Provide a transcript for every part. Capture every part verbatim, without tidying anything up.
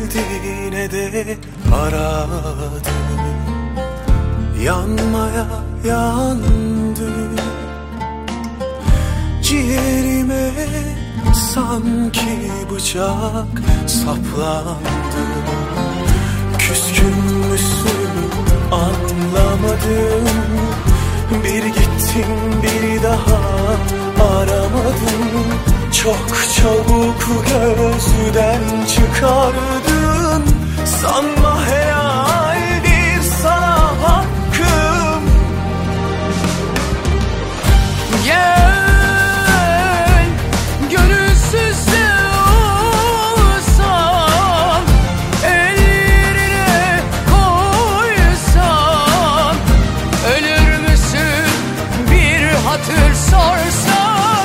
geldi ne de aradı. Yanmaya yandı, ciğerime sanki bıçak saplandı. Küskün müsün anlamadım, bir gittin bir daha aramadım. Çok çabuk gözden çıkardın, sanma helaldir sana hakkım. Gel, gönülsüz de olsam, ellerine koysam, ölür müsün bir hatır sorsan?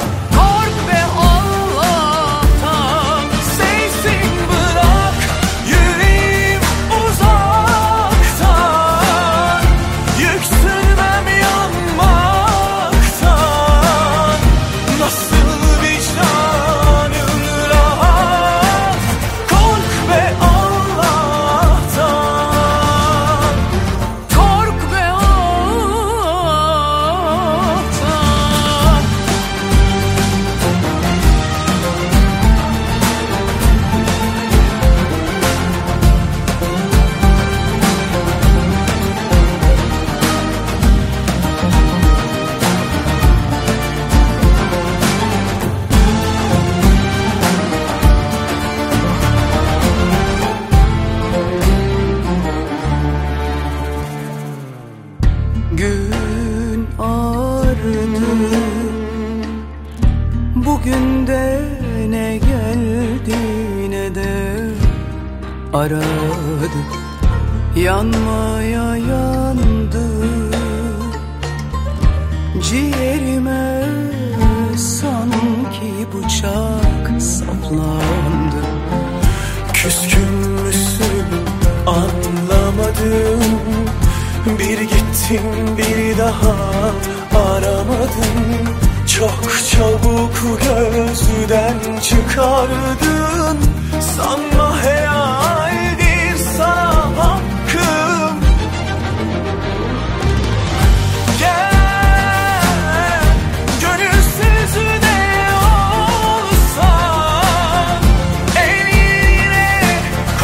Gün ağrıdı, bugün de ne geldi ne de aradı. Yanmaya yandı, ciğerime sanki bıçak saplandı. Küskün müsün anlamadım, bir gittin bir daha aramadın. Çok çabuk gözden çıkardın, sanma helaldir sana hakkım. Gel, gönülsüz de olsan, eline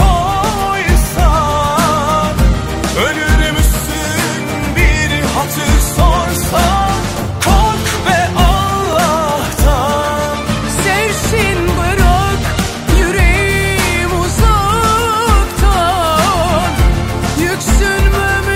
koysan, ölür müsün bir hatır sorsan? Kork be Allah'tan, sevsin bırak yüreğim uzaktan, yüksünmem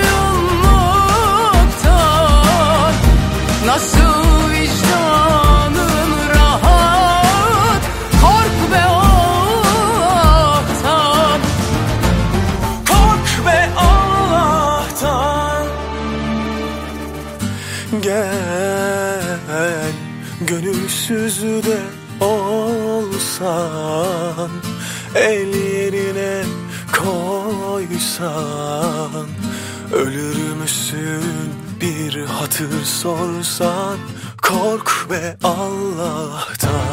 yanmaktan. Nasıl vicdanın rahat, kork be Allah'tan. kork be Allah'tan. Gel, gönülsüz de olsan, el yerine koysan, ölür müsün bir hatır sorsan? Kork be Allah'tan.